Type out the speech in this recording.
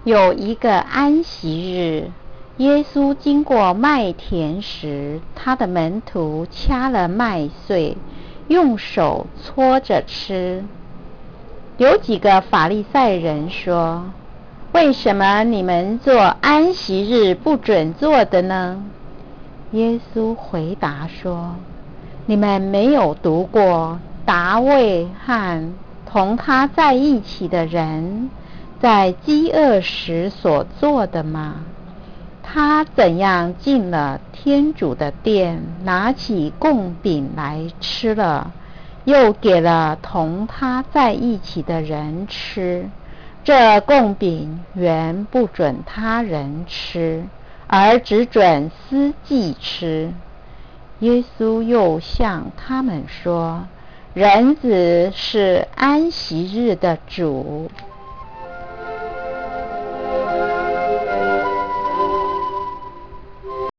有一个安息日，耶稣经过麦田时，他的门徒掐了麦穗，用手搓着吃。有几个法利赛人说：为什么你们做安息日不准做的呢？耶稣回答说：你们没有读过大卫和同他在一起的人在饥饿时所做的吗？他怎样进了天主的殿，拿起供饼来吃了，又给了同他在一起的人吃。这供饼原不准他人吃，而只准司祭吃。耶稣又向他们说：人子是安息日的主。